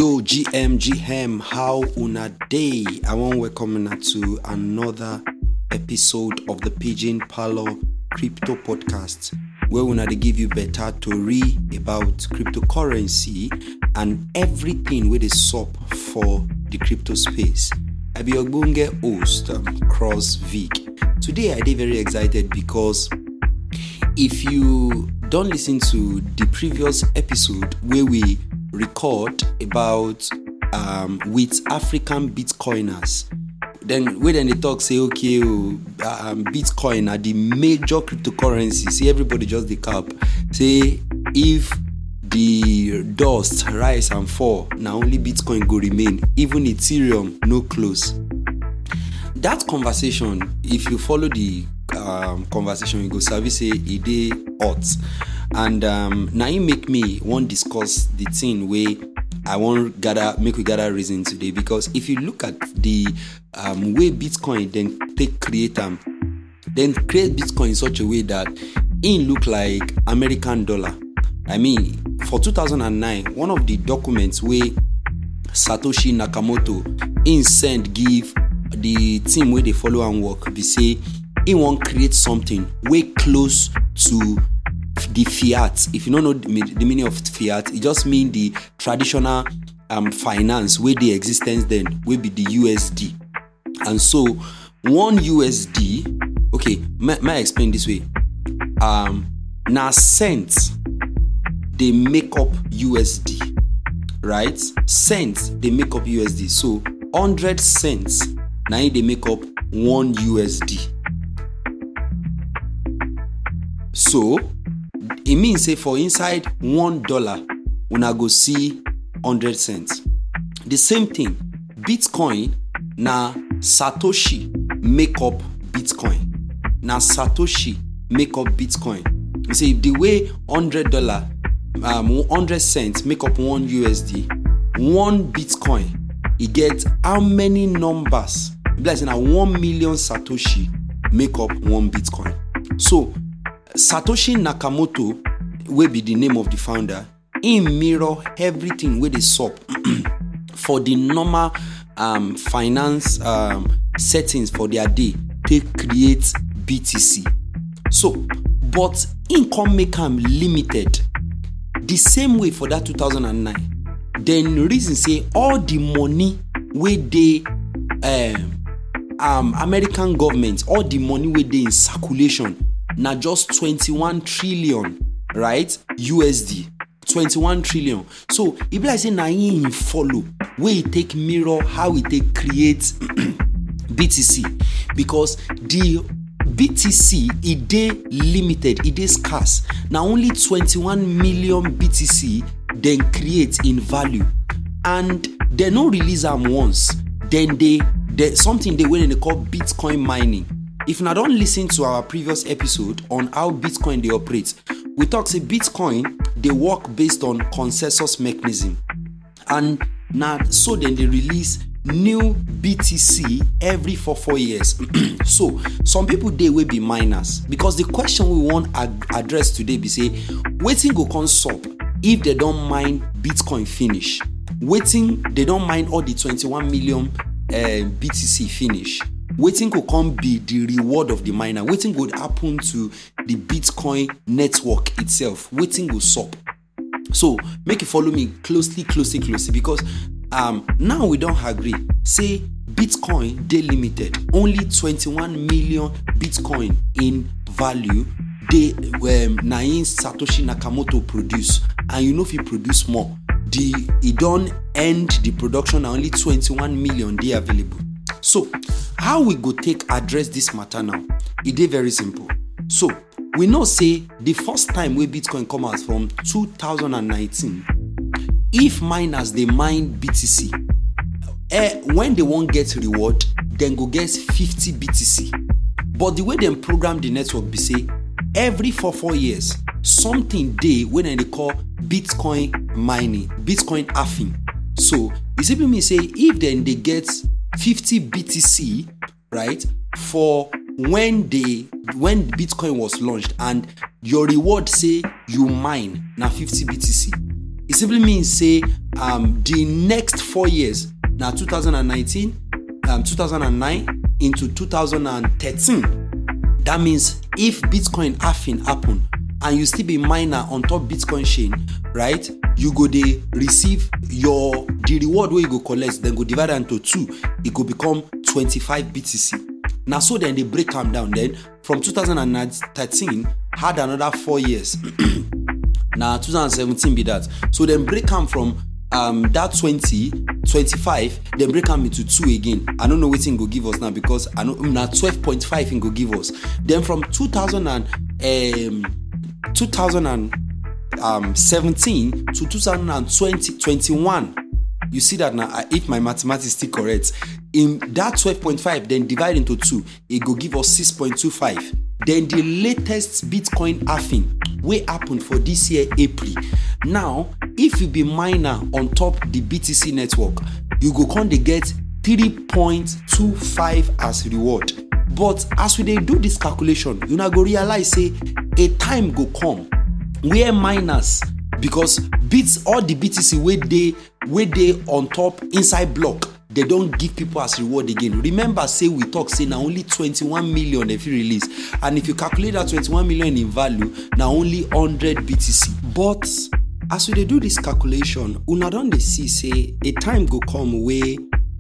Yo, GM, how una day? I want to welcome una to another episode of the Pigeon Parlor Crypto Podcast, where una dey give you better tori about cryptocurrency and everything wey dey sup for the crypto space. I be your ogbonge host, Cross Vic. Today I dey very excited because if you don't listen to the previous episode where we record about with African Bitcoiners, then they talk say okay, Bitcoin are the major cryptocurrency. See, everybody just the cap. Say if the dust rise and fall, now only Bitcoin go remain. Even Ethereum no close. That conversation, if you follow the conversation, you go service say e dey hot. And now you make me want discuss the thing where I want make we gather reason today, because if you look at the way Bitcoin then create Bitcoin in such a way that it look like American dollar. I mean, for 2009, one of the documents where Satoshi Nakamoto send give the team where they follow and work, they say he want create something way close to the fiat. If you don't know the meaning of fiat, it just means the traditional finance where the existence then will be the USD. And so one USD, okay, may I explain this way? Now cents they make up USD, right? Cents they make up USD. So 100 cents now they make up one USD. So it means say for inside $1, una go see 100 cents. The same thing, Bitcoin na Satoshi make up Bitcoin. Na Satoshi make up Bitcoin. You see, the way $100, 100 cents make up one USD, one Bitcoin, it gets how many numbers? Like na 1 million Satoshi make up one Bitcoin. So Satoshi Nakamoto will be the name of the founder. He mirror everything where they sup for the normal finance settings for their day. They create BTC. So, but income make them limited. The same way for that 2009. Then reason say all the money where they American government, all the money where they in circulation. Now just 21 trillion, right? USD. 21 trillion. So if like say na him follow where it take mirror how it take create BTC, because the BTC it dey limited, it is scarce. Now only 21 million BTC then create in value, and they no release them once. Then they something they when they call Bitcoin mining. If you don't listen to our previous episode on how Bitcoin they operate, we talk say Bitcoin they work based on consensus mechanism, and now so then they release new BTC every 4 years. So some people they will be miners, because the question we want address today be say waiting go come sup if they don't mine Bitcoin finish, waiting they don't mine all the 21 million BTC finish. Waiting could come be the reward of the miner. Waiting would happen to the Bitcoin network itself. Waiting will sup. So make you follow me closely, because now we don't agree. Say Bitcoin they limited, only 21 million Bitcoin in value. They Nain Satoshi Nakamoto produce, and you know if he produce more, it don't end the production. Only 21 million they available. So how we go take address this matter now? It is very simple. So we know say the first time where Bitcoin come out from 2019, if miners they mine BTC, when they won't get reward, then go get 50 BTC. But the way they program the network be say every 4 years something day when they call Bitcoin mining, Bitcoin halving. So it simply means say if then they get 50 BTC, right, for when Bitcoin was launched, and your reward say you mine now 50 BTC. It simply means say the next 4 years, now 2019, 2009 into 2013. That means if Bitcoin halving happen and you still be miner on top Bitcoin chain, right? You go dey receive the reward where you go collect, then go divide into 2. It go become 25 BTC. Now so then they break them down. Then from 2013 had another 4 years. Now 2017 be that. So then break them from that 25, then break them into 2 again. I don't know what thing go give us now because I know now 12.5 thing go give us. Then from 2017 to 2021, you see that now, if my mathematics is still correct, in that 12.5 then divide into 2, it go give us 6.25. Then the latest Bitcoin halving wey happen for this year April. Now if you be miner on top the BTC network, you go come dey get 3.25 as reward. But as we dey do this calculation, you now go realize say a time go come where miners, because all the BTC wey dey on top inside block, they don't give people as reward again. Remember, say we talk, say now only 21 million if you release, and if you calculate that 21 million in value, now only 100 BTC. But as we dey do this calculation, una don dey see say a time go come where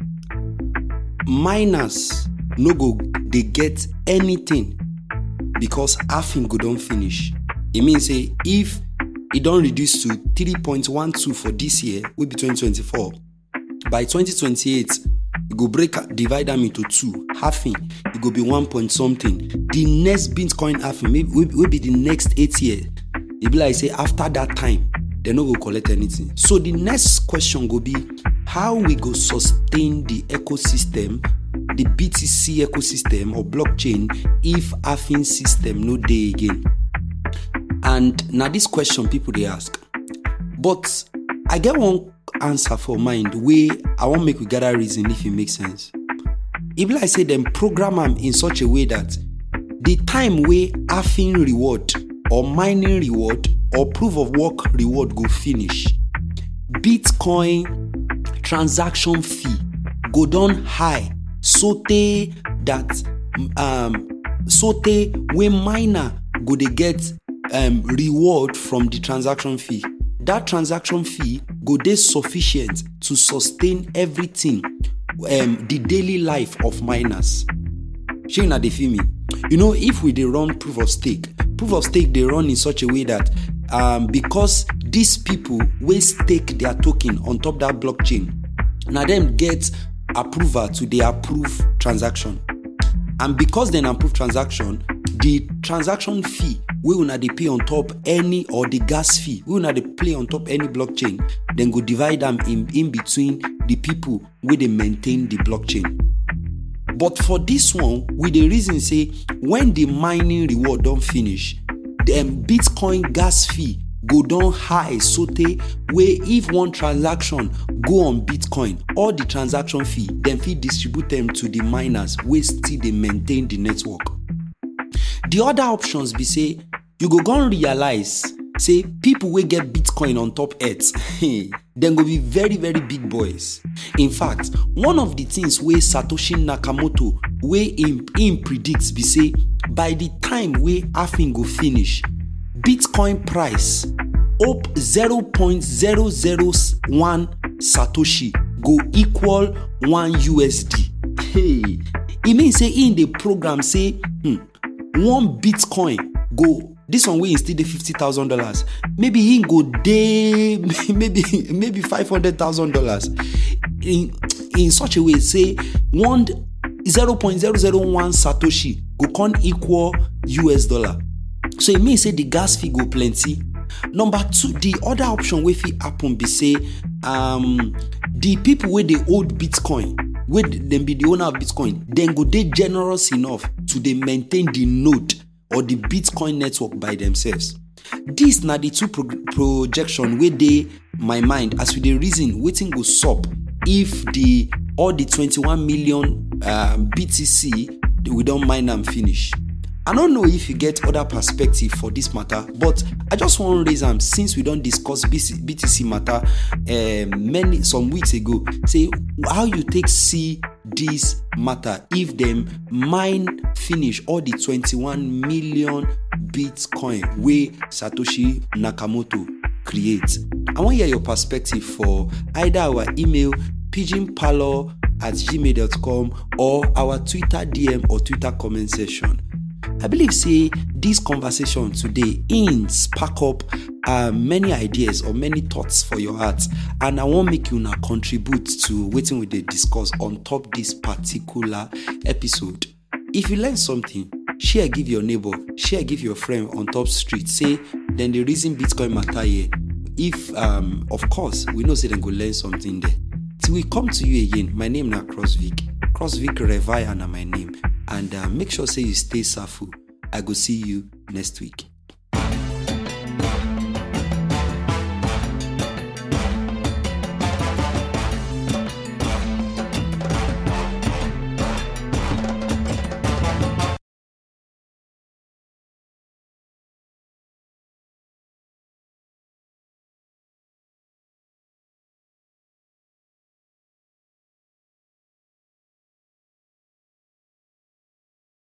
miners no go dey get anything because halving go don finish. It means say if it don't reduce to 3.12 for this year, will be 2024. By 2028, you go divide them into 2. Halving, it go be 1 point something. The next Bitcoin halving will be the next 8 years. It be like say after that time, they no go collect anything. So the next question go be how we go sustain the ecosystem, the BTC ecosystem or blockchain, if halving system no dey again. And now this question people they ask, but I get one answer for mind where I want make we gather reason if it makes sense. If I say them program them in such a way that the time where halving reward or mining reward or proof of work reward go finish, Bitcoin transaction fee go down high, so that when miner go they get reward from the transaction fee. That transaction fee go dey sufficient to sustain everything, the daily life of miners. Shey una dey feel me? You know, if we dey run proof of stake dey run in such a way that because these people wey stake their token on top that blockchain, na them get approval to dey approve transaction, and because dem approve transaction, the transaction fee we una dey pay on top any, or the gas fee we una dey pay on top any blockchain, then go divide them in between the people where they maintain the blockchain. But for this one, with the reason say when the mining reward don't finish, the Bitcoin gas fee go down high, so where if one transaction go on Bitcoin, all the transaction fee then fee distribute them to the miners where still they maintain the network. The other options be say you go and realize say people will get Bitcoin on top earth, then go be very very big boys. In fact, one of the things where Satoshi Nakamoto where him predicts be say by the time where halving go finish, Bitcoin price up 0.001 Satoshi go equal 1 USD. Hey, it means say in the program say 1 Bitcoin go, this one way instead of $50,000, maybe he go day maybe $500,000 in such a way say 0.001 Satoshi go con equal US dollar. So it means say the gas fee go plenty. Number 2, the other option wey fit happen be say the people where they hold Bitcoin, where them be the owner of Bitcoin, then go they generous enough to they maintain the node or the Bitcoin network by themselves. This na the two projection where they my mind as with the reason waiting go sup if all the 21 million BTC we don't mine and finish. I don't know if you get other perspective for this matter, but I just want to raise them since we don't discuss BTC matter some weeks ago. Say how you take see this matter if them mine finish all the 21 million Bitcoin where Satoshi Nakamoto creates. I want to hear your perspective for either our email pigeonparlor@gmail.com or our Twitter DM or Twitter comment section. I believe say this conversation today spark up many ideas or many thoughts for your heart, and I want make you now contribute to waiting with the discuss on top this particular episode. If you learn something, share, give your neighbor, share, give your friend on top street. Say then the reason Bitcoin matter here. If of course we know say then go learn something there. Till we come to you again. My name na CrossVic Revaya na my name. And make sure say you stay safe. I go see you next week.